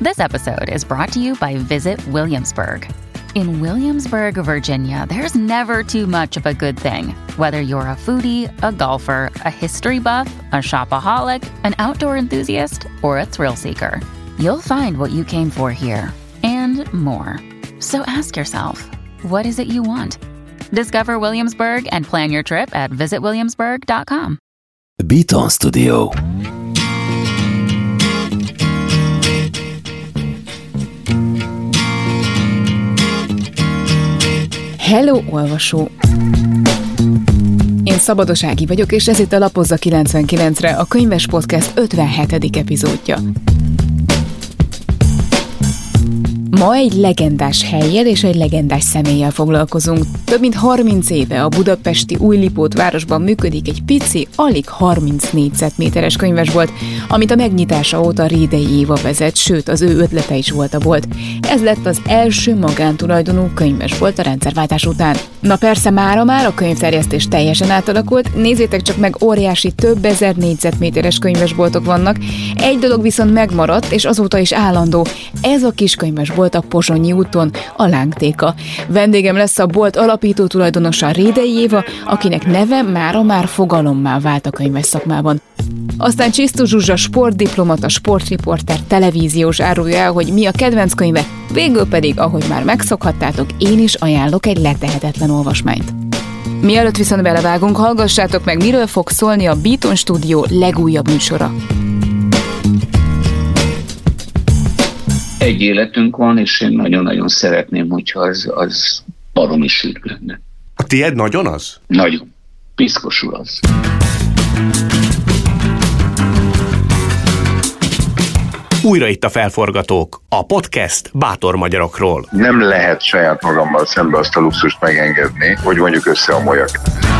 This episode is brought to you by Visit Williamsburg. In Williamsburg, Virginia, there's never too much of a good thing. Whether you're a foodie, a golfer, a history buff, a shopaholic, an outdoor enthusiast, or a thrill seeker, you'll find what you came for here and more. So ask yourself, what is it you want? Discover Williamsburg and plan your trip at visitwilliamsburg.com. Beaton Studio. Hello, olvasó! Én Szabados Ági vagyok, és ez itt a Lapozza 99-re, a Könyves Podcast 57. epizódja. Ma egy legendás hellyel és egy legendás személlyel foglalkozunk. Több mint 30 éve a budapesti Újlipót városban működik egy pici, alig 30 négyzetméteres könyvesbolt, amit a megnyitása óta Rédei Éva vezet, sőt az ő ötlete is volt a bolt. Ez lett az első magántulajdonú könyvesbolt a rendszerváltás után. Na persze mára már a könyvterjesztés teljesen átalakult, nézzétek csak meg, óriási több ezer négyzetméteres könyvesboltok vannak. Egy dolog viszont megmaradt, és azóta is állandó, ez a kis könyvesbolt a Pozsonyi úton, a Lángtéka. Vendégem lesz a bolt alapító tulajdonosa, Rédei Éva, akinek neve mára már fogalommá vált a könyves szakmában. Aztán Csisztus Zsuzsa sportdiplomata, sportriporter, televíziós árulja el, hogy mi a kedvenc könyve, végül pedig, ahogy már megszokhattátok, én is ajánlok egy letehetetlen olvasmányt. Mielőtt viszont belevágunk, hallgassátok meg, miről fog szólni a Beaton Studio legújabb műsora. Egy életünk van, és én nagyon-nagyon szeretném, hogyha az baromi sűrű lenne. A tiéd nagyon az? Nagyon. Piszkosul az. Újra itt a Felforgatók, a podcast bátor magyarokról. Nem lehet saját magammal szembe azt a luxust megengedni, hogy mondjuk összeomoljak.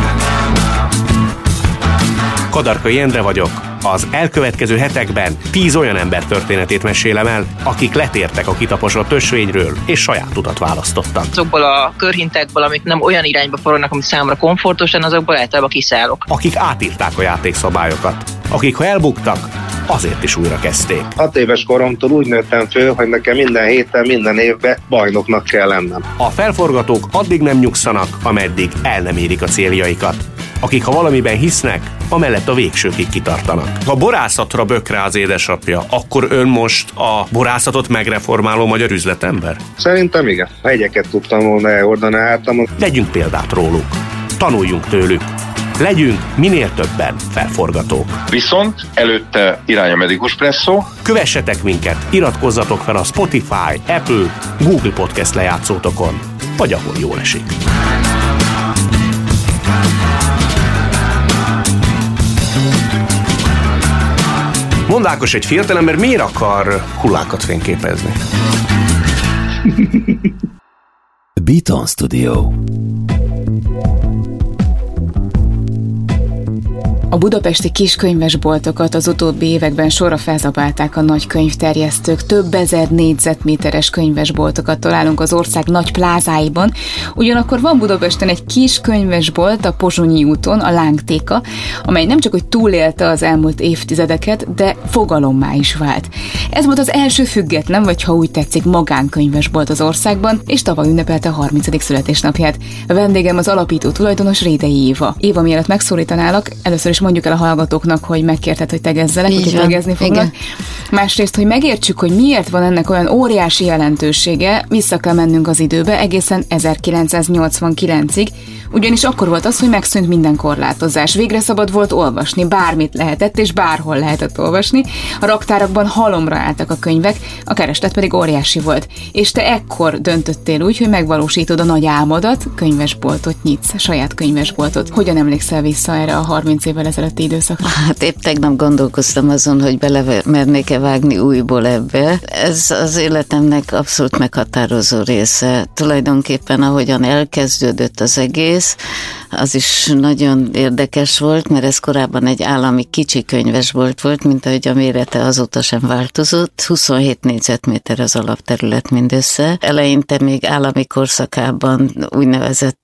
Kadarkai Endre vagyok. Az elkövetkező hetekben 10 olyan ember történetét mesélem el, akik letértek a kitaposott ösvényről, és saját utat választottak. Azokból a körhintekből, amik nem olyan irányba forognak, ami számomra komfortosan, azokból általában kiszállok. Akik átírták a játékszabályokat. Akik, ha elbuktak, azért is újra kezdték. 6 éves koromtól úgy nőttem föl, hogy nekem minden héten, minden évben bajnoknak kell lennem. A Felforgatók addig nem nyugszanak, ameddig el nem érik a céljaikat. Akik, ha valamiben hisznek, amellett a végsőkig kitartanak. Ha borászatra bök rá az édesapja, akkor ön most a borászatot megreformáló magyar üzletember? Szerintem igen. Hegyeket tudtam volna elhordani hátamon. Vegyünk példát róluk. Tanuljunk tőlük. Legyünk minél többen felforgatók. Viszont előtte irány a Medikus Presszó. Kövessetek minket, iratkozzatok fel a Spotify, Apple, Google Podcast lejátszótokon, vagy ahol jól esik. Mondd Ákos, egy fiatalember miért akar hullákat fényképezni? Beaton Studio. A budapesti kiskönyvesboltokat az utóbbi években sorra felzabálták a nagy könyvterjesztők. Több ezer négyzetméteres könyvesboltokat találunk az ország nagy plázáiban. Ugyanakkor van Budapesten egy kis könyvesbolt a Pozsonyi úton, a Lángtéka, amely nem csak hogy túlélte az elmúlt évtizedeket, de fogalommá is vált. Ez volt az első független, vagy ha úgy tetszik, magánkönyvesbolt az országban, és tavaly ünnepelte a 30. születésnapját. A vendégem az alapító tulajdonos, Rédei Éva. Éva, mielőtt megszólítanálak, először is mondjuk el a hallgatóknak, hogy megkérted, hogy tegezzelek, úgyhogy tegezni fognak. Igen. Másrészt, hogy megértsük, hogy miért van ennek olyan óriási jelentősége, vissza kell mennünk az időbe, egészen 1989-ig, ugyanis akkor volt az, hogy megszűnt minden korlátozás. Végre szabad volt olvasni, bármit lehetett, és bárhol lehetett olvasni. A raktárakban halomra álltak a könyvek, a kereslet pedig óriási volt. És te ekkor döntöttél úgy, hogy megvalósítod a nagy álmodat, könyvesboltot nyitsz, saját könyvesboltot. Hogyan emlékszel vissza erre a 30 évvel ezelőtti időszakra? Hát épp tegnap gondolkoztam azon, hogy belemernék-e vágni újból ebbe. Ez az életemnek abszolút meghatározó része. Tulajdonképpen ahogyan elkezdődött az egész, az is nagyon érdekes volt, mert ez korábban egy állami kicsi könyvesbolt volt, mint ahogy a mérete azóta sem változott. 27 négyzetméter az alapterület mindössze. Eleinte még állami korszakában úgynevezett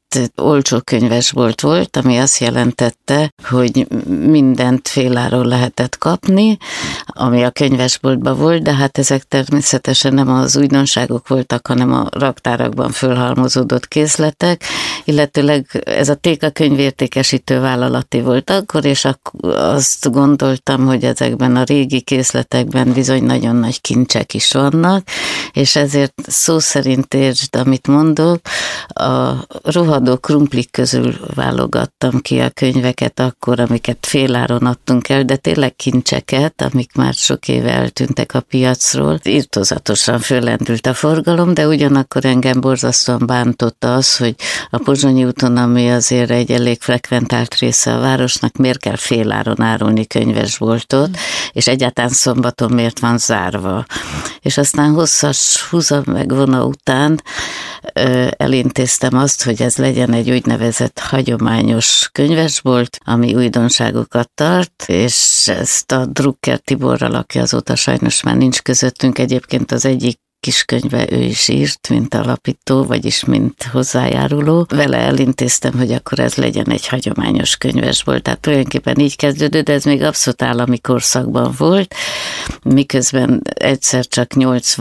olcsó könyvesbolt volt, ami azt jelentette, hogy mindent féláron lehetett kapni, ami a könyvesboltban volt, de hát ezek természetesen nem az újdonságok voltak, hanem a raktárakban fölhalmozódott készletek, illetőleg ez a Téka könyvértékesítő vállalati volt akkor, és azt gondoltam, hogy ezekben a régi készletekben bizony nagyon nagy kincsek is vannak, és ezért szó szerint értsd, amit mondok, a rohadó krumplik közül válogattam ki a könyveket akkor, amiket féláron adtunk el, de tényleg kincseket, amik már sok éve eltűntek a piacról. Irtózatosan föllendült a forgalom, de ugyanakkor engem borzasztóan bántotta az, hogy a Pozsonyi úton, ami azért egy elég frekventált része a városnak, miért kell féláron árulni könyvesboltot, és egyáltalán szombaton miért van zárva. És aztán hosszas húzamegvona után elintéztem azt, hogy ez legyen egy úgynevezett hagyományos könyvesbolt, ami újdonságokat tart, és ezt a Drucker Tiborral, aki azóta sajnos már nincs közöttünk, egyébként az egyik kiskönyve ő is írt, mint alapító, vagyis mint hozzájáruló. Vele elintéztem, hogy akkor ez legyen egy hagyományos könyvesbolt. Tehát tulajdonképpen így kezdődött, de ez még abszolút állami korszakban volt, miközben egyszer csak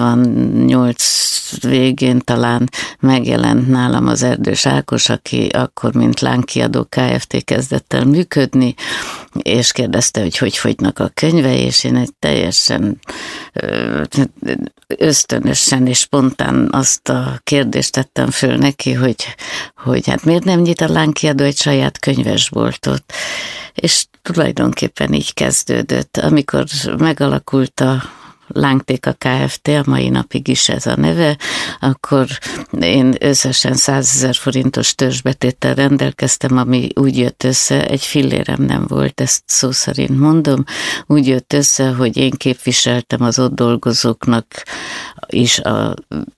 88 végén talán megjelent nálam az Erdős Ákos, aki akkor, mint Lánkiadó Kft. Kezdett el működni, és kérdezte, hogy fogynak a könyvei, és én egy teljesen ösztönösen és spontán azt a kérdést tettem föl neki, hogy hát miért nem nyit a Lánkiadó egy saját könyvesboltot. És tulajdonképpen így kezdődött. Amikor megalakult a Lángtéka Kft., a mai napig is ez a neve, akkor én összesen 100 000 forintos törzsbetéttel rendelkeztem, ami úgy jött össze, egy fillérem nem volt, ezt szó szerint mondom, úgy jött össze, hogy én képviseltem az ott dolgozóknak is a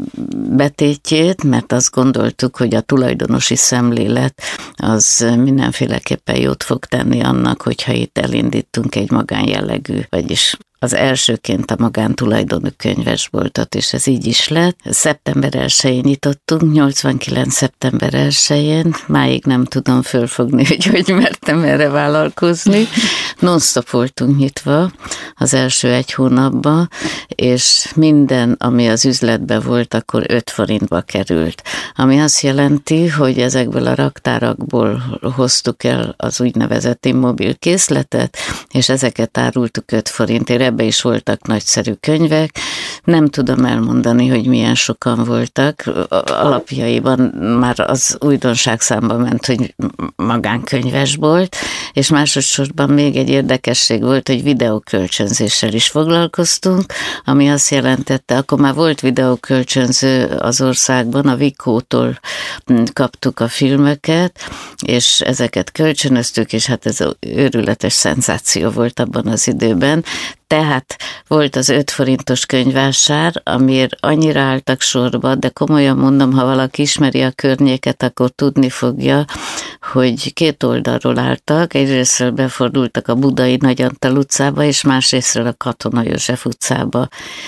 betétjét, mert azt gondoltuk, hogy a tulajdonosi szemlélet az mindenféleképpen jót fog tenni annak, hogyha itt elindítunk egy magánjellegű, vagyis az elsőként a magántulajdonú könyvesboltot, és ez így is lett. Szeptember 1-én nyitottunk, 89. szeptember 1-én, máig nem tudom fölfogni, hogy mertem erre vállalkozni. Non-stop voltunk nyitva az első egy hónapban, és minden, ami az üzletben volt, akkor 5 forintba került. Ami azt jelenti, hogy ezekből a raktárakból hoztuk el az úgynevezett immobil készletet, és ezeket árultuk 5 forintért. Ebbe is voltak nagyszerű könyvek. Nem tudom elmondani, hogy milyen sokan voltak. Alapjaiban már az újdonságszámba ment, hogy magánkönyvesbolt, és másodszorban még egy érdekesség volt, hogy videókölcsönzéssel is foglalkoztunk, ami azt jelentette, akkor már volt videókölcsönző az országban, a Vikótól kaptuk a filmeket, és ezeket kölcsönöztük, és hát ez őrületes szenzáció volt abban az időben. Tehát volt az 5 forintos könyvvásár, amiért annyira álltak sorba, de komolyan mondom, ha valaki ismeri a környéket, akkor tudni fogja, hogy 2 oldalról álltak, egyrésztről befordultak a Budai Nagy Antal utcába, és másrésztről a Katona József utcába,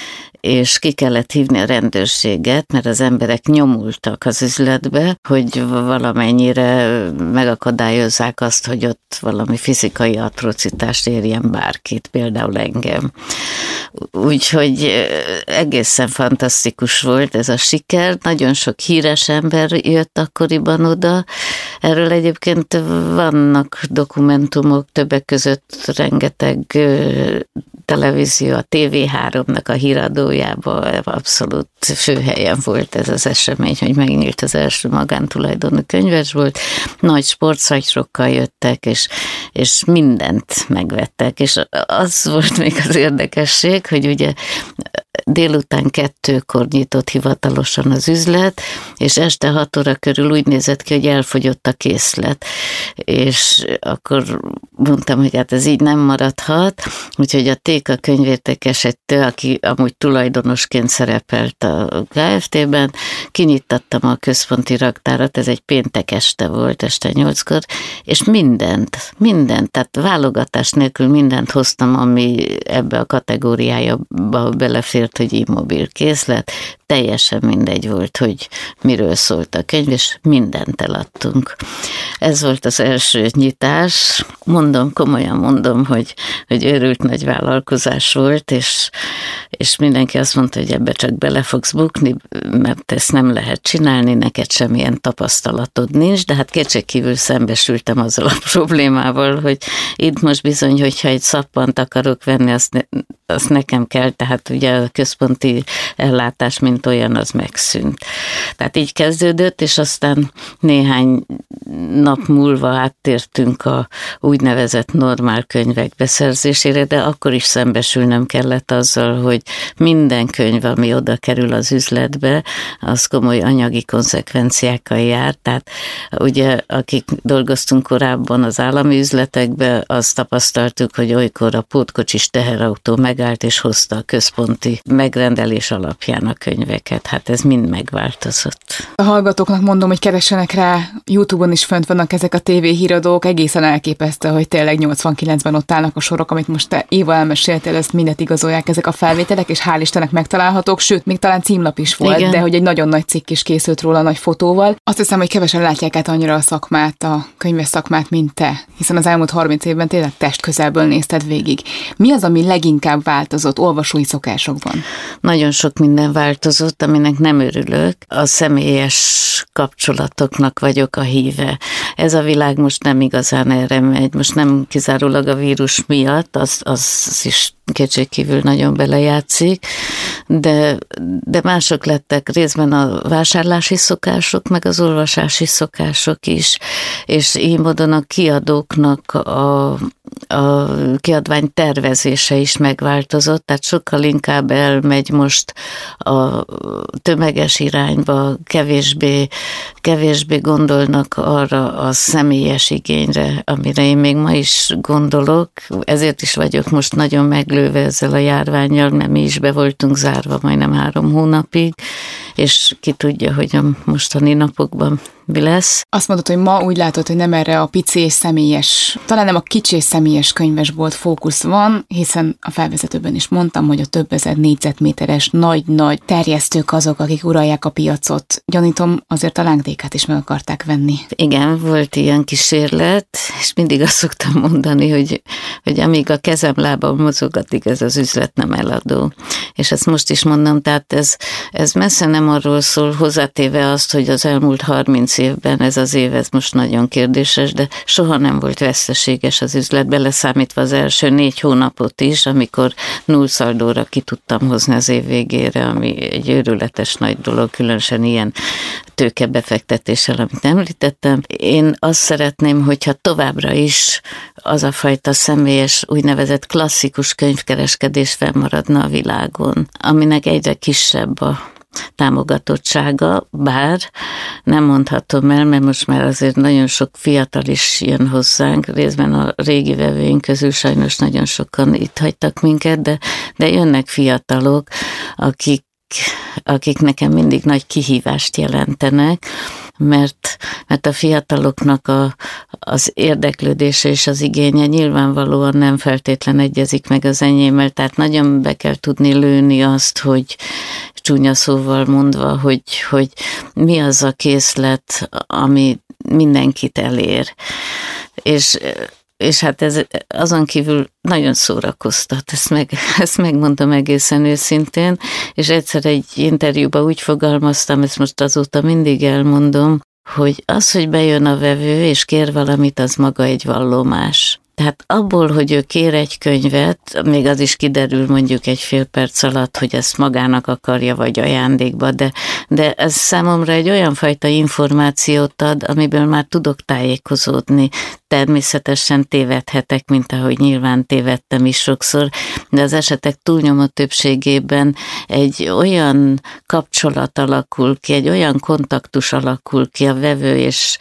és ki kellett hívni a rendőrséget, mert az emberek nyomultak az üzletbe, hogy valamennyire megakadályozzák azt, hogy ott valami fizikai atrocitást érjen bárkit, például engem. Úgyhogy egészen fantasztikus volt ez a siker, nagyon sok híres ember jött akkoriban oda, erről egyébként vannak dokumentumok, többek között rengeteg televízió, a TV3-nak a híradójában abszolút főhelyen volt ez az esemény, hogy megnyílt az első magántulajdonú könyvesbolt. Nagy sportszatyrokkal jöttek, és mindent megvettek, és az volt még az érdekesség, hogy ugye délután 2-kor nyitott hivatalosan az üzlet, és este 6 óra körül úgy nézett ki, hogy elfogyott a készlet. És akkor mondtam, hogy hát ez így nem maradhat, úgyhogy a Téka könyvértékesítő, aki amúgy tulajdonosként szerepelt a Kft-ben, kinyittattam a központi raktárat, ez egy péntek este volt, este 8-kor, és mindent, tehát válogatás nélkül mindent hoztam, ami ebbe a kategóriájába belefért, hogy immobil készlet, teljesen mindegy volt, hogy miről szólt a könyv, és mindent eladtunk. Ez volt az első nyitás. Komolyan mondom, hogy őrült nagy vállalkozás volt, és mindenki azt mondta, hogy ebbe csak bele fogsz bukni, mert ezt nem lehet csinálni, neked semmilyen tapasztalatod nincs, de hát kétségkívül szembesültem azzal a problémával, hogy itt most bizony, hogyha egy szappant akarok venni, azt nekem kell, tehát ugye a központi ellátás, mint olyan, az megszűnt. Tehát így kezdődött, és aztán néhány nap múlva áttértünk a úgynevezett normál könyvek beszerzésére, de akkor is szembesülnöm kellett azzal, hogy minden könyv, ami oda kerül az üzletbe, az komoly anyagi konzekvenciákkal jár. Tehát ugye, akik dolgoztunk korábban az állami üzletekbe, azt tapasztaltuk, hogy olykor a pótkocsis teherautó megállt és hozta a központi megrendelés alapján a könyveket. Hát ez mind megváltozott. A hallgatóknak mondom, hogy keressenek rá, YouTube-on is fönt vannak ezek a tévéhíradók, egészen elképesztő, hogy tényleg 89-ben ott állnak a sorok, amit most te, Éva, elmeséltél, ezt mindet igazolják ezek a felvételek, és hál' Istennek megtalálhatók, sőt, még talán címlap is volt, igen. De hogy egy nagyon nagy cikk is készült róla nagy fotóval. Azt hiszem, hogy kevesen látják át annyira a szakmát, a könyves szakmát, mint te, hiszen az elmúlt 30 évben tényleg testközelből nézted végig. Mi az, ami leginkább változott olvasói szokásokban? Nagyon sok minden változott, aminek nem örülök. A személyes kapcsolatoknak vagyok a híve. Ez a világ most nem igazán erre megy, most nem kizárólag a vírus miatt, az is kétségkívül nagyon belejátszik, de mások lettek részben a vásárlási szokások, meg az olvasási szokások is, és így módon a kiadóknak a kiadvány tervezése is megváltozott, tehát sokkal inkább elmegy most a tömeges irányba, kevésbé gondolnak arra a személyes igényre, amire én még ma is gondolok, ezért is vagyok most nagyon meglőve ezzel a járvánnyal, mert mi is be voltunk zárva majdnem 3 hónapig, és ki tudja, hogy a mostani napokban mi lesz. Azt mondod, hogy ma úgy látod, hogy nem erre a pici és személyes, talán nem a kicsi és személyes könyvesbolt fókusz van, hiszen a felvezetőben is mondtam, hogy a több ezer négyzetméteres nagy-nagy terjesztők azok, akik uralják a piacot. Gyanítom, azért a lángdékát is meg akarták venni. Igen, volt ilyen kísérlet, és mindig azt szoktam mondani, hogy amíg a kezem lábam mozog, addig ez az üzlet nem eladó. És ezt most is mondom, tehát ez messze nem arról szól, hozzátéve azt, hogy az elmúlt 30 évben ez az év, ez most nagyon kérdéses, de soha nem volt veszteséges az üzlet, beleszámítva az első 4 hónapot is, amikor nullszaldóra ki tudtam hozni az év végére, ami egy őrületes nagy dolog, különösen ilyen tőkebefektetéssel, amit említettem. Én azt szeretném, hogyha továbbra is az a fajta személyes, úgynevezett klasszikus könyvkereskedés fennmaradna a világon, aminek egyre kisebb a támogatottsága, bár nem mondhatom el, mert most már azért nagyon sok fiatal is jön hozzánk, részben a régi vevőink közül sajnos nagyon sokan itt hagytak minket, de jönnek fiatalok, akik nekem mindig nagy kihívást jelentenek, mert a fiataloknak az érdeklődése és az igénye nyilvánvalóan nem feltétlen egyezik meg az enyémmel, tehát nagyon be kell tudni lőni azt, hogy csúnya szóval mondva, hogy mi az a készlet, ami mindenkit elér. És hát ez azon kívül nagyon szórakoztat, ezt megmondom egészen őszintén, és egyszer egy interjúban úgy fogalmaztam, ezt most azóta mindig elmondom, hogy az, hogy bejön a vevő és kér valamit, az maga egy vallomás. Tehát abból, hogy ő kér egy könyvet, még az is kiderül mondjuk egy fél perc alatt, hogy ezt magának akarja, vagy ajándékba, de ez számomra egy olyan fajta információt ad, amiből már tudok tájékozódni. Természetesen tévedhetek, mint ahogy nyilván tévedtem is sokszor, de az esetek túlnyomó többségében egy olyan kapcsolat alakul ki, egy olyan kontaktus alakul ki a vevő és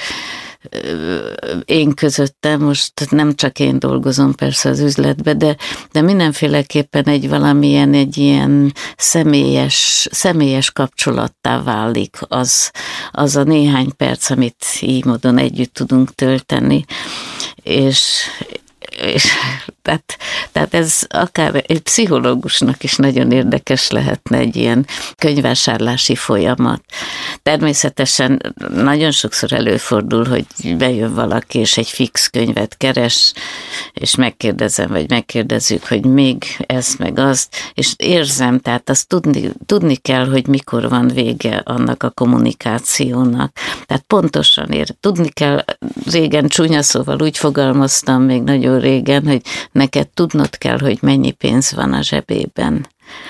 én közöttem, most nem csak én dolgozom persze az üzletbe, de mindenféleképpen egy ilyen személyes kapcsolattá válik az a néhány perc, amit így módon együtt tudunk tölteni. Tehát ez akár egy pszichológusnak is nagyon érdekes lehetne egy ilyen könyvvásárlási folyamat. Természetesen nagyon sokszor előfordul, hogy bejön valaki, és egy fix könyvet keres, és megkérdezem, vagy megkérdezzük, hogy még ezt, meg azt, és érzem, tehát azt tudni kell, hogy mikor van vége annak a kommunikációnak. Tehát pontosan tudni kell, régen csúnya szóval úgy fogalmaztam, még nagyon régen, hogy neked tudnod kell, hogy mennyi pénz van a zsebében.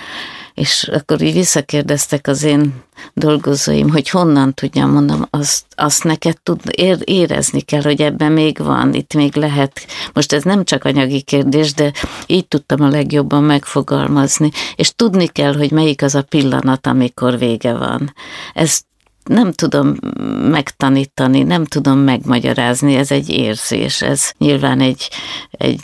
És akkor így visszakérdeztek az én dolgozóim, hogy honnan tudjam, mondom, azt neked érezni kell, hogy ebben még van, itt még lehet. Most ez nem csak anyagi kérdés, de így tudtam a legjobban megfogalmazni. És tudni kell, hogy melyik az a pillanat, amikor vége van. Ezt nem tudom megtanítani, nem tudom megmagyarázni, ez egy érzés, ez nyilván egy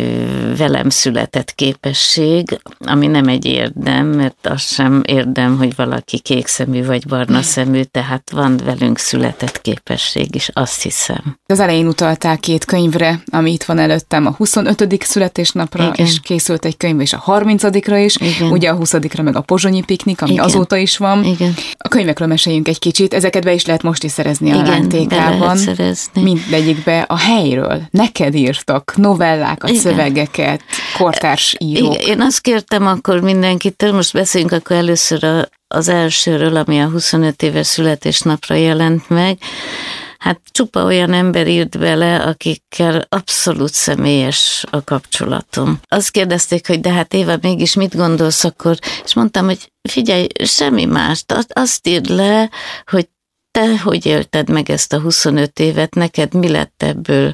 velem született képesség, ami nem egy érdem, mert az sem érdem, hogy valaki kékszemű vagy barna szemű, tehát van velünk született képesség is, azt hiszem. Az elején utaltál 2 könyvre, ami itt van előttem, a 25. születésnapra, igen. És készült egy könyv, és a 30-ra is, igen. Ugye a 20-ra meg a pozsonyi piknik, ami igen. Azóta is van. Igen. A könyvekről meséljünk egy kicsit, ezeket be is lehet most is szerezni a Lántékában. Mindegyikbe a helyről. Neked írtak novellákat, igen. Szövegeket, kortárs írók. Én azt kértem akkor mindenkitől, most beszéljünk akkor először az elsőről, ami a 25 éves születésnapra jelent meg. Hát csupa olyan ember írt bele, akikkel abszolút személyes a kapcsolatom. Azt kérdezték, hogy de hát Éva, mégis mit gondolsz akkor? És mondtam, hogy figyelj, semmi mást, azt írd le, hogy te hogy élted meg ezt a 25 évet, neked mi lett ebből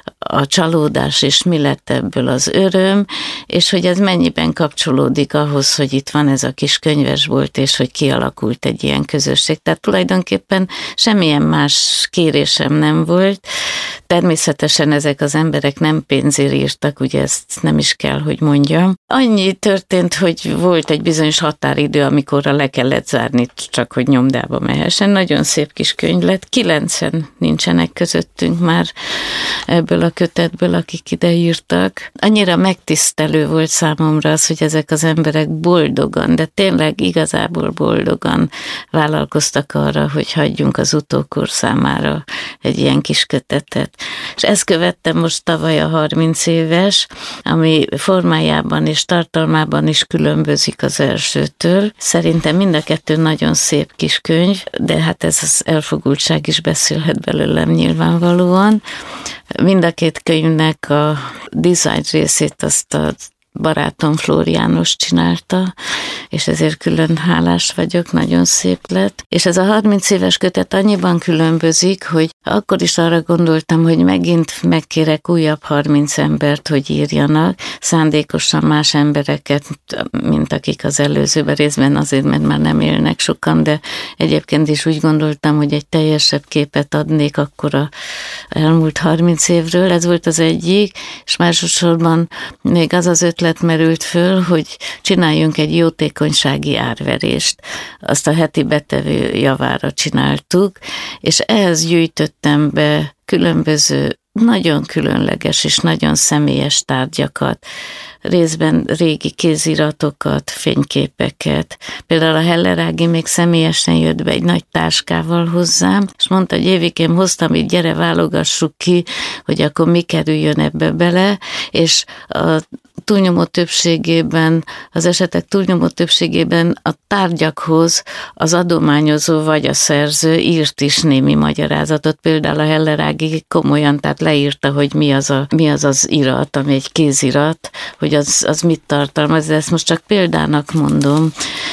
a csalódás, és mi lett ebből az öröm, és hogy ez mennyiben kapcsolódik ahhoz, hogy itt van ez a kis könyvesbolt, és hogy kialakult egy ilyen közösség. Tehát tulajdonképpen semmilyen más kérésem nem volt. Természetesen ezek az emberek nem pénzért írtak, ugye ezt nem is kell, hogy mondjam. Annyi történt, hogy volt egy bizonyos határidő, amikorra le kellett zárni, csak hogy nyomdába mehessen. Nagyon szép kis könyv lett. 9-en nincsenek közöttünk már ebből a kötetből, akik ide írtak. Annyira megtisztelő volt számomra az, hogy ezek az emberek boldogan, de tényleg igazából boldogan vállalkoztak arra, hogy hagyjunk az utókor számára egy ilyen kis kötetet. És ezt követtem most tavaly a 30 éves, ami formájában és tartalmában is különbözik az elsőtől. Szerintem mind a 2 nagyon szép kis könyv, de hát ez az elfogultság is beszélhet belőlem nyilvánvalóan. Mind a 2 könyvnek a design részét azt a barátom Flór János csinálta, és ezért külön hálás vagyok, nagyon szép lett. És ez a 30 éves kötet annyiban különbözik, hogy akkor is arra gondoltam, hogy megint megkérek újabb 30 embert, hogy írjanak, szándékosan más embereket, mint akik az előzőben, részben azért, mert már nem élnek sokan, de egyébként is úgy gondoltam, hogy egy teljesebb képet adnék akkor a elmúlt 30 évről, ez volt az egyik, és másosorban még az az ötlet merült föl, hogy csináljunk egy jótékonysági árverést. Azt a heti betevő javára csináltuk, és ehhez gyűjtöttem be különböző, nagyon különleges és nagyon személyes tárgyakat, részben régi kéziratokat, fényképeket. Például a Heller Ági még személyesen jött be egy nagy táskával hozzám, és mondta, hogy Évikém, hoztam itt, gyere, válogassuk ki, hogy akkor mi kerüljön ebbe bele, és a túlnyomó többségében, az esetek túlnyomó többségében a tárgyakhoz az adományozó vagy a szerző írt is némi magyarázatot. Például a Heller Ági komolyan, tehát leírta, hogy mi az az irat, ami egy kézirat, hogy az mit tartalmaz, de ezt most csak példának mondom,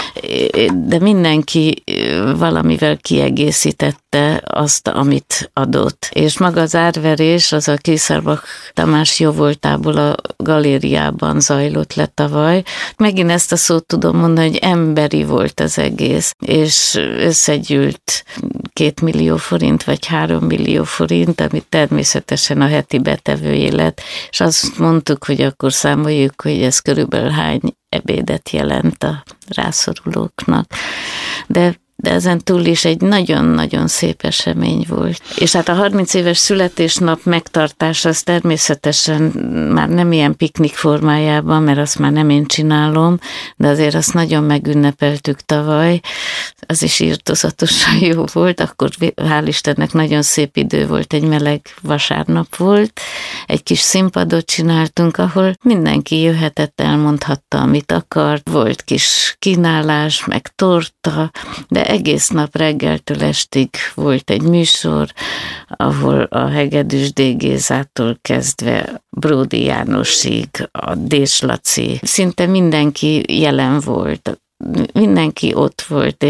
de mindenki valamivel kiegészítette azt, amit adott. És maga az árverés, az a Készerbach Tamás jóvoltából a galériában zajlott le tavaly. Megint ezt a szót tudom mondani, hogy emberi volt az egész, és összegyűlt 2 millió forint, vagy 3 millió forint, amit természetesen a heti betevőjé lett, és azt mondtuk, hogy akkor számoljuk, hogy ez körülbelül hány ebédet jelent a rászorulóknak. De de ezen túl is egy nagyon-nagyon szép esemény volt. És hát a 30 éves születésnap megtartása az természetesen már nem ilyen piknik formájában, mert azt már nem én csinálom, de azért azt nagyon megünnepeltük tavaly, az is irtózatosan jó volt, akkor hál' Istennek nagyon szép idő volt, egy meleg vasárnap volt, egy kis színpadot csináltunk, ahol mindenki jöhetett, elmondhatta, amit akart, volt kis kínálás, meg torta, de egész nap reggeltől estig volt egy műsor, ahol a Hegedűs D. Gézától kezdve Bródi Jánosig, a Dés Laci, szinte mindenki jelen volt, mindenki ott volt,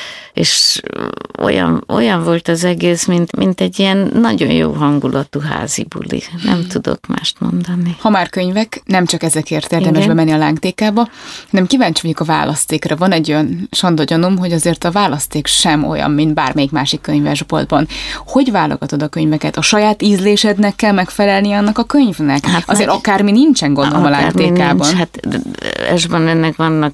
és olyan volt az egész, mint egy ilyen nagyon jó hangulatú házi buli. Nem tudok mást mondani. Ha már könyvek, nem csak ezekért érdemes bemenni a Lángtékába, hanem kíváncsi vagyok a választékra. Van egy olyan sandagyanom, hogy azért a választék sem olyan, mint bármelyik másik könyvesboltban. Hogy válogatod a könyveket? A saját ízlésednek kell megfelelni annak a könyvnek? Hát azért akármi nincsen, gondolom, a Lángtékában. Hát esben ennek vannak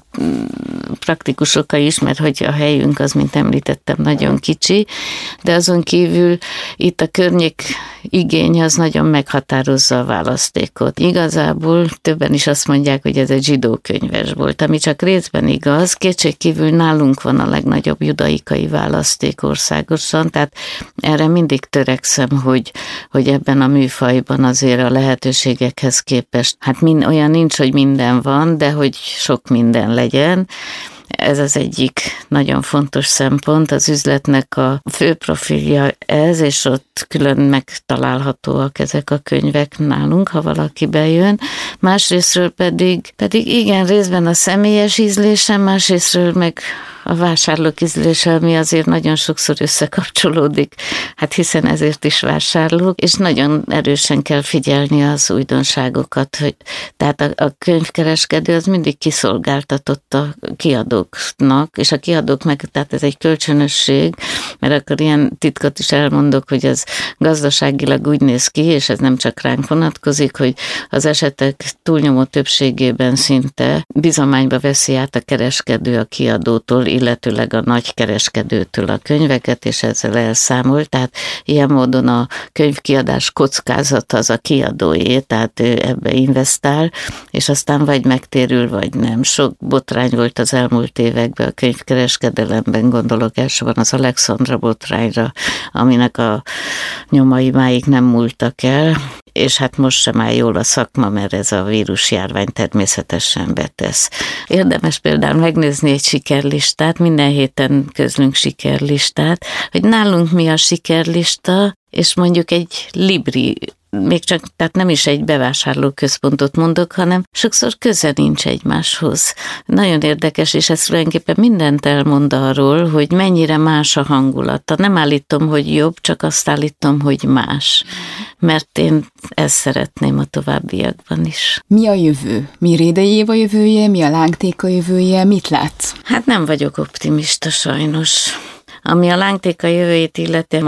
praktikus okai is, mert hogy a helyünk az, mint említettem, nagyon kicsi, de azon kívül itt a környék igény az nagyon meghatározza a választékot. Igazából többen is azt mondják, hogy ez egy zsidó könyvesbolt, ami csak részben igaz. Kétségkívül nálunk van a legnagyobb judaikai választék országosan, tehát erre mindig törekszem, hogy ebben a műfajban azért a lehetőségekhez képest, hát olyan nincs, hogy minden van, de hogy sok minden legyen. Ez az egyik nagyon fontos szempont, az üzletnek a fő profilja ez, és ott külön megtalálhatóak ezek a könyvek nálunk, ha valaki bejön. Másrésztről pedig igen, részben a személyes ízlésem, másrésztről meg a vásárlók ízlése, ami azért nagyon sokszor összekapcsolódik, hát hiszen ezért is vásárlók, és nagyon erősen kell figyelni az újdonságokat, tehát a könyvkereskedő az mindig kiszolgáltatott a kiadóknak, és a kiadók meg, tehát ez egy kölcsönösség, mert akkor ilyen titkot is elmondok, hogy ez gazdaságilag úgy néz ki, és ez nem csak ránk vonatkozik, hogy az esetek túlnyomó többségében szinte bizományba veszi át a kereskedő a kiadótól, illetőleg a nagy kereskedőtől a könyveket, és ezzel elszámol, tehát ilyen módon a könyvkiadás kockázata az a kiadóé, tehát ő ebbe investál, és aztán vagy megtérül, vagy nem. Sok botrány volt az elmúlt években a könyvkereskedelemben, gondolok elsősorban az Alexandra botrányra, aminek a nyomai máig nem múltak el, és hát most sem áll jól a szakma, mert ez a vírusjárvány természetesen betesz. Érdemes például megnézni egy sikerlistát, minden héten közlünk sikerlistát, hogy nálunk mi a sikerlista, és mondjuk egy libri, még csak, tehát nem is egy bevásárlóközpontot mondok, hanem sokszor köze nincs egymáshoz. Nagyon érdekes, és ez tulajdonképpen mindent elmond arról, hogy mennyire más a hangulata. Nem állítom, hogy jobb, csak azt állítom, hogy más. Mert én ezt szeretném a továbbiakban is. Mi a jövő? Mi Rédei Éva jövője? Mi a Lángtéka jövője? Mit látsz? Hát nem vagyok optimista sajnos. Ami a Lángtéka jövőjét illetem,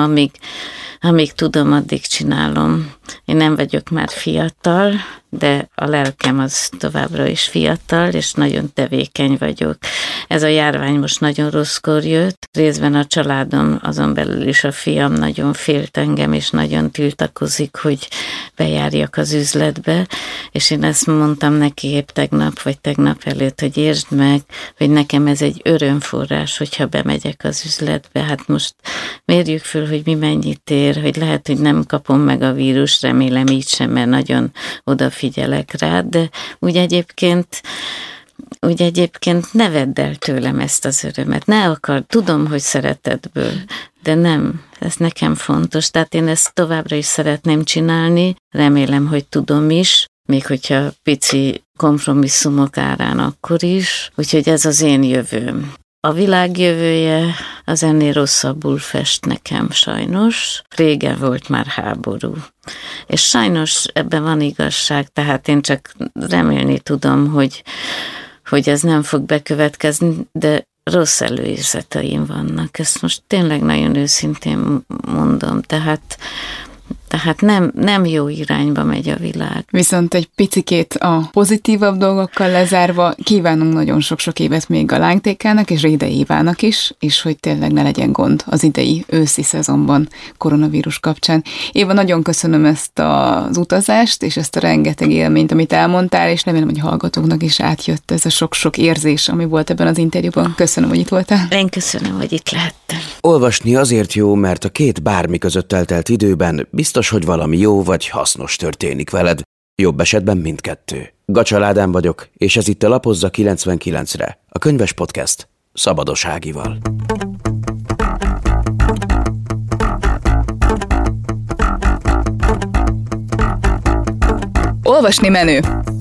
amíg tudom, addig csinálom. Én nem vagyok már fiatal, de a lelkem az továbbra is fiatal, és nagyon tevékeny vagyok. Ez a járvány most nagyon rosszkor jött. Részben a családom, azon belül is a fiam nagyon félt engem, és nagyon tiltakozik, hogy bejárjak az üzletbe, és én ezt mondtam neki épp tegnap előtt, hogy értsd meg, hogy nekem ez egy örömforrás, hogyha bemegyek az üzletbe. Hát most mérjük föl, hogy mi mennyit ér, hogy lehet, hogy nem kapom meg a vírus, remélem így sem, mert nagyon odafigyelek rá, de úgy egyébként ne vedd el tőlem ezt az örömet. Ne akar, tudom, hogy szeretetből, de nem, ez nekem fontos. Tehát én ezt továbbra is szeretném csinálni, remélem, hogy tudom is, még hogyha pici kompromisszumok árán akkor is. Úgyhogy ez az én jövőm. A világ jövője az ennél rosszabbul fest nekem sajnos. Régen volt már háború. És sajnos ebben van igazság, tehát én csak remélni tudom, hogy ez nem fog bekövetkezni, de rossz előérzeteim vannak. Ezt most tényleg nagyon őszintén mondom. Tehát Tehát nem jó irányba megy a világ. Viszont egy picikét a pozitívabb dolgokkal lezárva, kívánunk nagyon sok-sok évet még a Lánytékának és Réde Évának is, és hogy tényleg ne legyen gond az idei őszi szezonban koronavírus kapcsán. Éva, nagyon köszönöm ezt az utazást, és ezt a rengeteg élményt, amit elmondtál, és remélem, hogy hallgatóknak is átjött ez a sok-sok érzés, ami volt ebben az interjúban. Köszönöm, hogy itt voltál. Én köszönöm, hogy itt lehettem. Olvasni azért jó, mert a két bármi között eltelt időben biztos, hogy valami jó vagy hasznos történik veled. Jobb esetben mindkettő. Gacsal Ádám vagyok, és ez itt a Lapozza 99-re, a könyves podcast Szabados Ágival. Olvasni menő!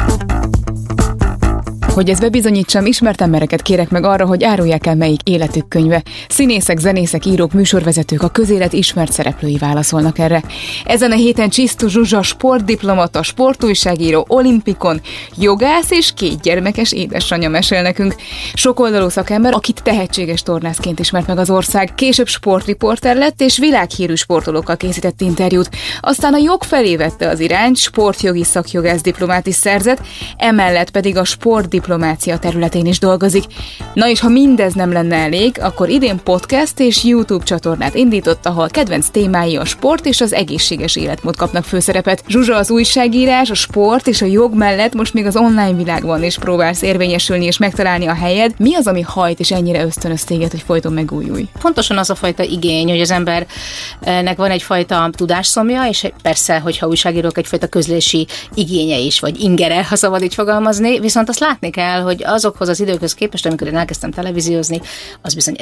Hogy ezt bebizonyítsam, ismert embereket kérek meg arra, hogy árulják el, melyik életük könyve. Színészek, zenészek, írók, műsorvezetők, a közélet ismert szereplői válaszolnak erre. Ezen a héten Csisztus Zsuzsa, sportdiplomata, sportújságíró, olimpikon, jogász és 2 gyermekes édesanyja mesél nekünk. Sokoldalú szakember, akit tehetséges tornászként ismert meg az ország, később sportriporter lett és világhírű sportolókkal készített interjút. Aztán a jog felé vette az irányt, sportjogi szakjogász diplomát is szerzett, emellett pedig a sportdiplomácia területén is dolgozik. Na és ha mindez nem lenne elég, akkor idén podcast és YouTube csatornát indított, ahol kedvenc témái a sport és az egészséges életmód kapnak főszerepet. Zsuzsa az újságírás, a sport és a jog mellett most még az online világban is próbálsz érvényesülni és megtalálni a helyed. Mi az, ami hajt és ennyire ösztönöz téged, hogy folyton megújulj? Pontosan az a fajta igény, hogy az embernek van egyfajta tudásszomja, és persze, hogyha újságírók, egyfajta közlési igénye is, vagy ingere, ha szabad így fogalmazni, viszont azt látni kell, hogy azokhoz az időkhöz képest, amikor én elkezdtem televíziózni, az bizony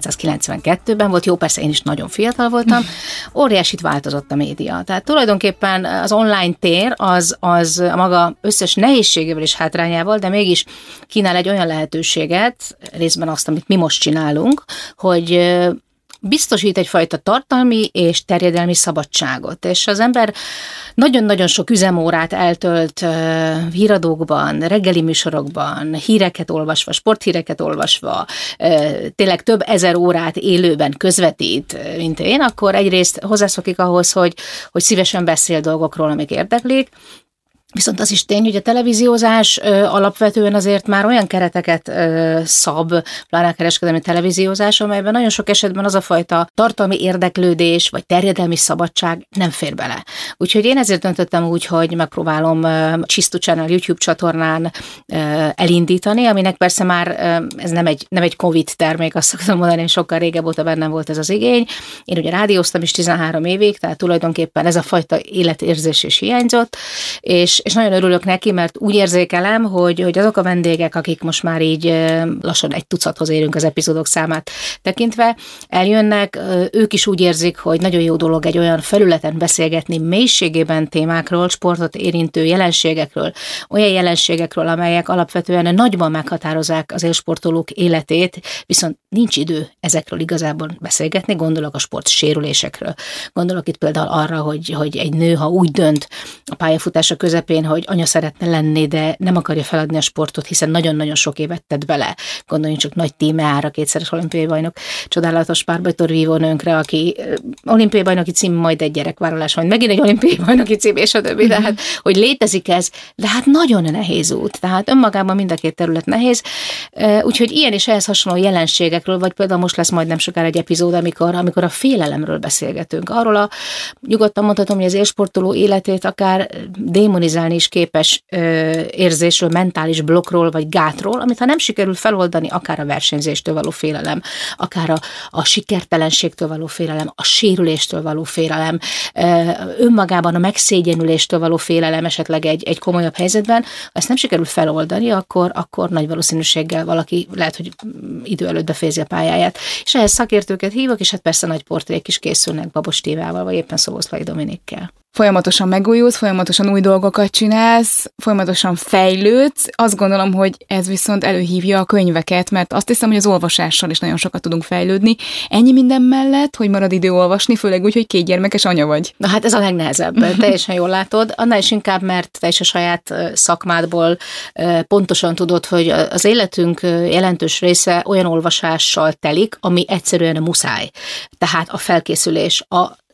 1992-ben volt, jó, persze én is nagyon fiatal voltam, óriásit változott a média. Tehát tulajdonképpen az online tér az a maga összes nehézségével és hátrányával, de mégis kínál egy olyan lehetőséget, részben azt, amit mi most csinálunk, hogy biztosít egyfajta tartalmi és terjedelmi szabadságot, és az ember nagyon-nagyon sok üzemórát eltölt híradókban, reggeli műsorokban, híreket olvasva, sporthíreket olvasva, tényleg több ezer órát élőben közvetít, mint én, akkor egyrészt hozzászokik ahhoz, hogy szívesen beszél dolgokról, amik érdeklik. Viszont az is tény, hogy a televíziózás alapvetően azért már olyan kereteket szab, pláne a kereskedelmi televíziózás, amelyben nagyon sok esetben az a fajta tartalmi érdeklődés vagy terjedelmi szabadság nem fér bele. Úgyhogy én ezért döntöttem úgy, hogy megpróbálom Csisztu Channel YouTube csatornán elindítani, aminek persze már ez nem egy Covid termék, azt szoktam mondani, sokkal régebb óta bennem volt ez az igény. Én ugye rádióztam is 13 évig, tehát tulajdonképpen ez a fajta életérzés is hiányzott, és nagyon örülök neki, mert úgy érzékelem, hogy azok a vendégek, akik most már így lassan 1 tucathoz érünk az epizódok számát tekintve, eljönnek, ők is úgy érzik, hogy nagyon jó dolog egy olyan felületen beszélgetni mélységében témákról, sportot érintő jelenségekről, olyan jelenségekről, amelyek alapvetően nagyban meghatározzák az élsportolók életét, viszont nincs idő ezekről igazából beszélgetni, gondolok a sportsérülésekről. Gondolok itt például arra, hogy egy nő, ha úgy dönt a pályafutása közepén, hogy anya szeretne lenni, de nem akarja feladni a sportot, hiszen nagyon-nagyon sok évet tett bele. Gondoljunk csak Nagy Tímeára, 2-szeres olimpiai bajnok, csodálatos párbajtőr nőnkre, aki olimpiai bajnoki cím, majd egy gyerekvállalás, majd megint egy olimpiai bajnoki cím, és a többi. Tehát, hogy létezik ez, de hát nagyon nehéz út. Tehát önmagában mind a 2 terület nehéz. Úgyhogy ilyen és ehhez hasonló jelenségekről, vagy például most lesz majd nem sokára egy epizód, amikor a félelemről beszélgetünk. Arról nyugodtan mondhatom, hogy az élsportoló életét akár démonizálni is képes érzésről, mentális blokkról vagy gátról, amit ha nem sikerül feloldani, akár a versenyzéstől való félelem, akár a sikertelenségtől való félelem, a sérüléstől való félelem, önmagában a megszégyenüléstől való félelem esetleg egy komolyabb helyzetben, ha ezt nem sikerül feloldani, akkor nagy valószínűséggel valaki lehet, hogy idő előtt befejezi a pályáját. És ehhez szakértőket hívok, és hát persze nagy portrék is készülnek Babos Tívával, vagy éppen Szoboszlai Dominikkel. Folyamatosan megújulsz, folyamatosan új dolgokat csinálsz, folyamatosan fejlődsz. Azt gondolom, hogy ez viszont előhívja a könyveket, mert azt hiszem, hogy az olvasással is nagyon sokat tudunk fejlődni. Ennyi minden mellett, hogy marad idő olvasni, főleg úgy, hogy 2 gyermekes anya vagy. Na hát ez a legnehezebb, teljesen jól látod. Annál is inkább, mert te is a saját szakmádból pontosan tudod, hogy az életünk jelentős része olyan olvasással telik, ami egyszerűen muszáj. Tehát a felkészülés,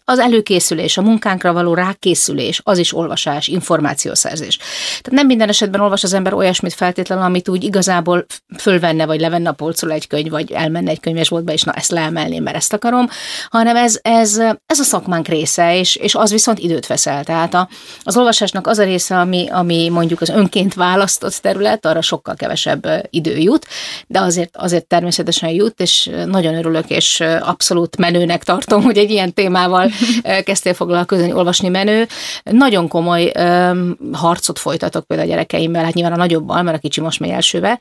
az előkészülés, a munkánkra való rákészülés, az is olvasás, információszerzés. Tehát nem minden esetben olvas az ember olyasmit feltétlenül, amit úgy igazából fölvenne, vagy levenne a polcról egy könyv, vagy elmenne egy könyvesboltba, és na ezt leemelném, mert ezt akarom, hanem ez a szakmánk része, és az viszont időt vesz el. Tehát az olvasásnak az a része, ami mondjuk az önként választott terület, arra sokkal kevesebb idő jut, de azért természetesen jut, és nagyon örülök, és abszolút menőnek tartom, hogy egy ilyen témával kezdtél foglalkozni, olvasni menő. Nagyon komoly harcot folytatok például a gyerekeimmel, hát nyilván a nagyobbal, mert a kicsi most megy elsőbe,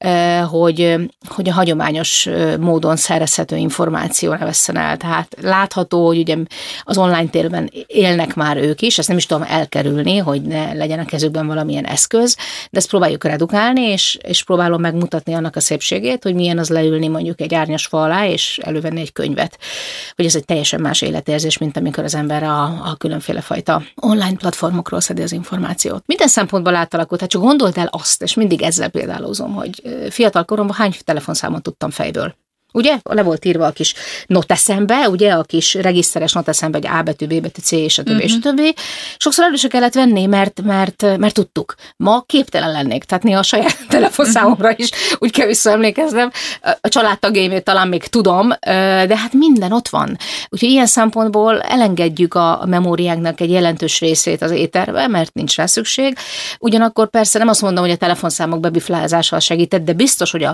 hogy a hagyományos módon szerezhető információ ne vesszen el. Tehát látható, hogy ugye az online térben élnek már ők is, ezt nem is tudom elkerülni, hogy ne legyen a kezükben valamilyen eszköz, de ezt próbáljuk redukálni, és próbálom megmutatni annak a szépségét, hogy milyen az leülni mondjuk egy árnyas fa alá, és elővenni egy könyvet. Hogy ez egy teljesen más életérzés, mint amikor az ember a különféle fajta online platformokról szedi az információt. Minden szempontból átalakult, hát csak gondold el azt, és mindig ezzel példálózom, hogy fiatal koromban hány telefonszámot tudtam fejből. Ugye? Le volt írva a kis noteszembe, ugye? A kis regiszteres noteszembe, egy A betű, B betű, C, és a többi, és a többi. Sokszor elő se kellett venni, mert tudtuk. Ma képtelen lennék, tehát néha a saját telefonszámomra is úgy kell visszaemlékeznem. A családtagjaimét talán még tudom, de hát minden ott van. Úgyhogy ilyen szempontból elengedjük a memóriánknak egy jelentős részét az éterbe, mert nincs rá szükség. Ugyanakkor persze nem azt mondom, hogy a telefonszámok bebiflázással segített, de biztos, hogy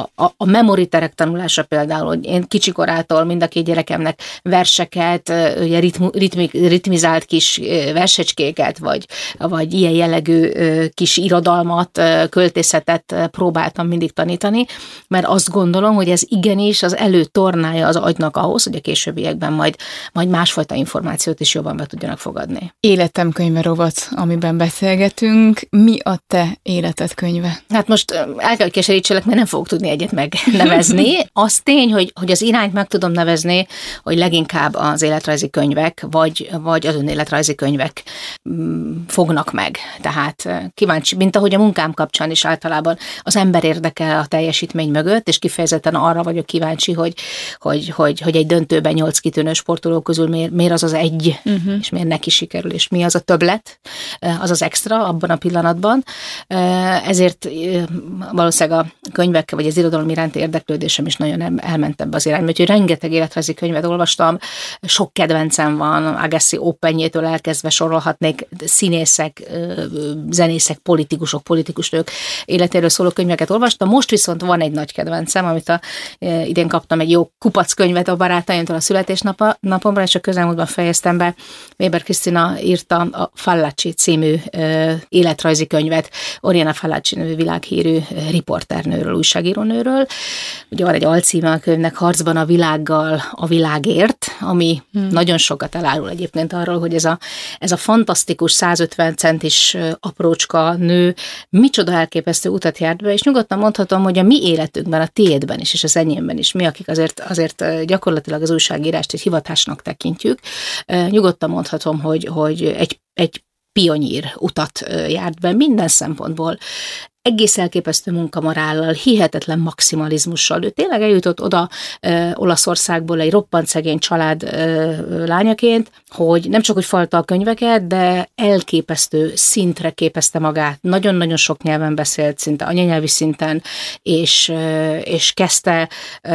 a memoriterek tanulása például, hogy én kicsikorától mind a két gyerekemnek verseket, ugye ritmizált kis versecskéket, vagy ilyen jellegű kis irodalmat, költészetet próbáltam mindig tanítani, mert azt gondolom, hogy ez igenis az előtornája az agynak ahhoz, hogy a későbbiekben majd másfajta információt is jobban be tudjanak fogadni. Életem könyve rovat, amiben beszélgetünk. Mi a te életed könyve? Hát most el kell, hogy keserítselek, mert nem fogok tudni egyet megnevezni. Az tény, hogy az irányt meg tudom nevezni, hogy leginkább az életrajzi könyvek, vagy az önéletrajzi könyvek fognak meg. Tehát kíváncsi, mint ahogy a munkám kapcsán is általában az ember érdekel a teljesítmény mögött, és kifejezetten arra vagyok kíváncsi, hogy egy döntőben 8 kitűnő sportoló közül miért az az egy, és miért neki sikerül, és mi az a többlet, az az extra abban a pillanatban. Ezért valószínűleg a könyvek, vagy az irodalom iránti érdeklődésem is nagyon elment ebbe az irányba, úgyhogy rengeteg életrajzi könyvet olvastam, sok kedvencem van, Agassi Openjétől elkezdve sorolhatnék, színészek, zenészek, politikusnők életéről szóló könyveket olvastam. Most viszont van egy nagy kedvencem, amit idén kaptam egy jó kupac könyvet a barátaimtól a születésnapomra, és a közelmúltban fejeztem be. Weber Krisztina írta a Fallaci című életrajzi könyvet, Oriana Fallaci nevű világhírű riporternőről, újságírónőről. Ugye van egy alcíme a könyvnek, Harcban a világgal, a világért, ami nagyon sokat elárul egyébként arról, hogy ez a fantasztikus 150 centis aprócska nő micsoda elképesztő utat járt be, és nyugodtan mondhatom, hogy a mi életünkben, a tiédben is, és az enyémben is, mi, akik azért gyakorlatilag az újságírást egy hivatásnak tekintjük, nyugodtan mondhatom, hogy egy pionnyír utat járt be minden szempontból. Egész elképesztő munkamarállal, hihetetlen maximalizmussal. Ő tényleg eljutott oda Olaszországból egy roppant szegény család lányaként, hogy nem csak hogy falta a könyveket, de elképesztő szintre képezte magát. Nagyon-nagyon sok nyelven beszélt, szinte anyanyelvi szinten, és kezdte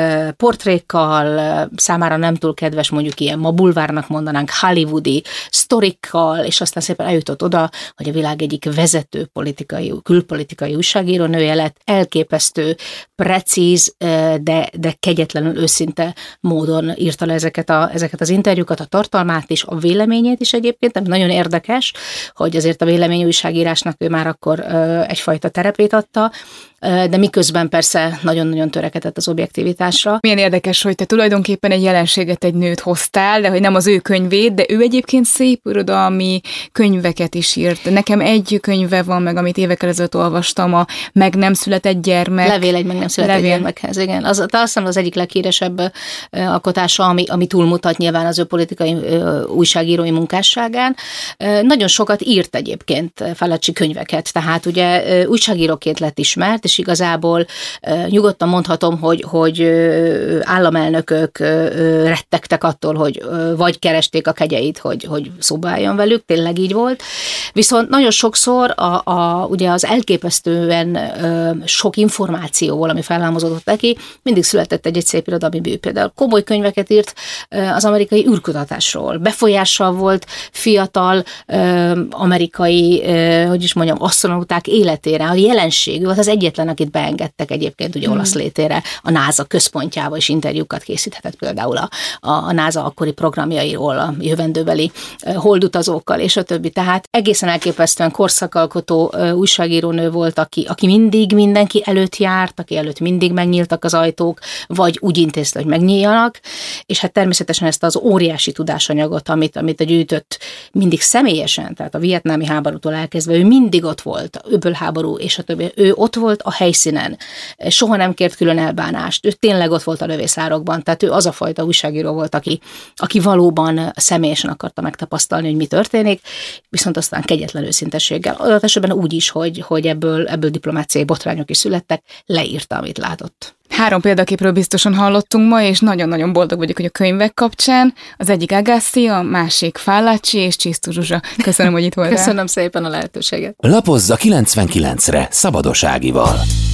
portrékkal, számára nem túl kedves, mondjuk ilyen ma bulvárnak mondanánk, hollywoodi sztorikkal, és aztán szépen eljutott oda, hogy a világ egyik vezető külpolitikai újságírónője lett, elképesztő, precíz, de kegyetlenül őszinte módon írta le ezeket az interjúkat, a tartalmát is, a véleményét is egyébként, ami nagyon érdekes, hogy azért a véleményújságírásnak ő már akkor egyfajta terepét adta, de miközben persze nagyon-nagyon törekedett az objektivitásra. Milyen érdekes, hogy te tulajdonképpen egy jelenséget, egy nőt hoztál, de hogy nem az ő könyvét, de ő egyébként szép irodalmi könyveket is írt. Nekem egy könyve van meg, amit évekkel ezelőtt olvastam, William, a meg nem született gyermek. Levél egy meg nem született gyermekhez, igen. Azt hiszem az egyik leghíresebb alkotása, ami túlmutat nyilván az ő politikai újságírói munkásságán. Nagyon sokat írt egyébként Fallaci könyveket, tehát ugye újságíróként lett ismert, és igazából nyugodtan mondhatom, hogy államelnökök rettegtek attól, hogy vagy keresték a kegyeit, hogy szóba álljon velük, tényleg így volt. Viszont nagyon sokszor ugye az elképesztően sok információval, ami felhalmozódott neki, mindig született egy szép irodalmi mű. Például komoly könyveket írt az amerikai űrkutatásról. Befolyással volt fiatal amerikai, asztronauták életére. A jelenség, ő volt az egyetlen, akit beengedtek egyébként ugye olasz létére a NASA központjába, és interjúkat készíthetett például a NASA akkori programjairól, a jövendőbeli holdutazókkal, és a többi. Tehát egészen elképesztően korszakalkotó újságírónő volt, aki mindig mindenki előtt járt, aki előtt mindig megnyíltak az ajtók, vagy úgy intézte, hogy megnyíljanak, és hát természetesen ezt az óriási tudásanyagot, amit gyűjtött mindig személyesen, tehát a vietnámi háborútól elkezdve, ő mindig ott volt, öbölháború és a többi. Ő ott volt a helyszínen, soha nem kért külön elbánást, ő tényleg ott volt a lövészárokban, tehát ő az a fajta újságíró volt, aki valóban személyesen akarta megtapasztalni, hogy mi történik, viszont aztán kegyetlen őszintességgel. Adott esetben úgy is, hogy ebből diplomáciai botrányok is születtek, leírta, amit látott. 3 példaképről biztosan hallottunk ma, és nagyon-nagyon boldog vagyok, hogy a könyvek kapcsán. Az egyik Agassi, a másik Fallaci és Csisztus Zsuzsa. Köszönöm, hogy itt voltál. Köszönöm szépen a lehetőséget. Lapozza 99-re Szabados Ágival.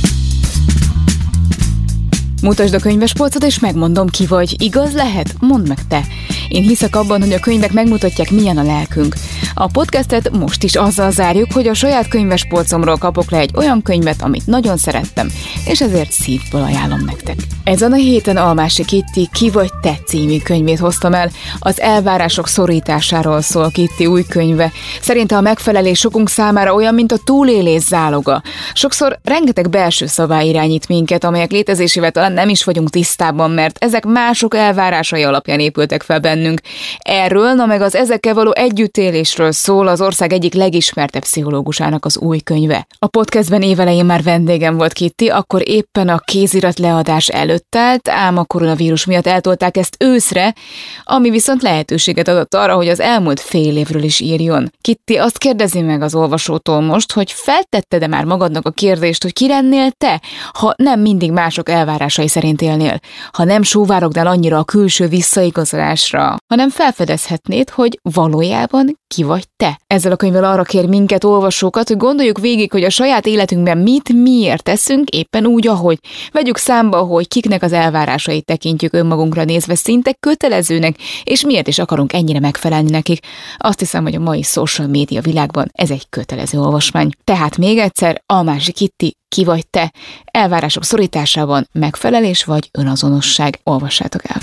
Mutasd a könyvespolcot, és megmondom, ki vagy. Igaz lehet? Mondd meg te. Én hiszek abban, hogy a könyvek megmutatják, milyen a lelkünk. A podcastet most is azzal zárjuk, hogy a saját könyvespolcomról kapok le egy olyan könyvet, amit nagyon szerettem, és ezért szívből ajánlom nektek. Ezen a héten Almási Kitti Ki vagy te című könyvét hoztam el. Az elvárások szorításáról szól Kitti új könyve. Szerinte a megfelelés sokunk számára olyan, mint a túlélés záloga. Sokszor rengeteg belső szabály irányít minket, amelyek létezésével talán nem is vagyunk tisztában, mert ezek mások elvárásai alapján épültek fel bennünk. Erről, meg az ezekkel való együttélésről szól az ország egyik legismertebb pszichológusának az új könyve. A podcastben évelején már vendégem volt Kitti, akkor éppen a kézirat leadás előtt állt, ám a koronavírus miatt eltolták ezt őszre, ami viszont lehetőséget adott arra, hogy az elmúlt fél évről is írjon. Kitti azt kérdezi meg az olvasótól most, hogy feltetted-e már magadnak a kérdést, hogy ki lennél te, ha nem mindig mások elvárásai szerint élnél, ha nem sóvárognál annyira a külső visszaigazolásra, hanem felfedezhetnéd, hogy valójában ki vagy te. Ezzel a könyvvel arra kér minket, olvasókat, hogy gondoljuk végig, hogy a saját életünkben miért teszünk, éppen úgy, ahogy. Vegyük számba, hogy kiknek az elvárásait tekintjük önmagunkra nézve szinte kötelezőnek, és miért is akarunk ennyire megfelelni nekik. Azt hiszem, hogy a mai social media világban ez egy kötelező olvasmány. Tehát még egyszer, Almási Kitti, Ki vagy te? Elvárások szorításában megfelelés vagy önazonosság. Olvassátok el!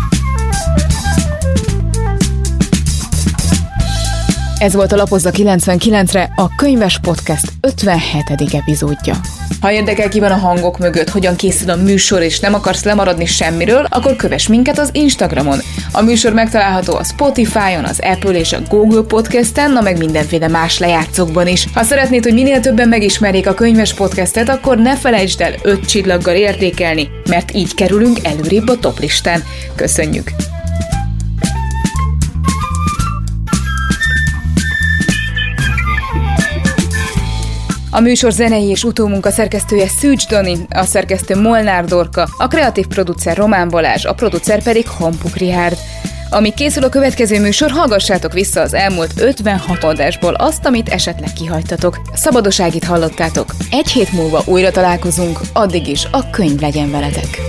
Ez volt a Lapozza 99-re, a Könyves Podcast 57. epizódja. Ha érdekel, ki van a hangok mögött, hogyan készül a műsor, és nem akarsz lemaradni semmiről, akkor kövess minket az Instagramon. A műsor megtalálható a Spotify-on, az Apple és a Google Podcast-en, meg mindenféle más lejátszókban is. Ha szeretnéd, hogy minél többen megismerjék a Könyves Podcastet, akkor ne felejtsd el 5 csillaggal értékelni, mert így kerülünk előrébb a toplistán. Köszönjük! A műsor zenei és utómunka szerkesztője Szűcs Dani, a szerkesztő Molnár Dorka, a kreatív producer Román Balázs, a producer pedig Hampuk Richárd. Amíg készül a következő műsor, hallgassátok vissza az elmúlt 56 adásból azt, amit esetleg kihagytatok. Szabados Ágit hallottátok. 1 hét múlva újra találkozunk, addig is a könyv legyen veletek.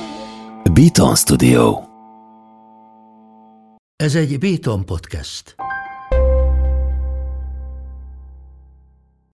Beaton Studio. Ez egy Beaton Podcast.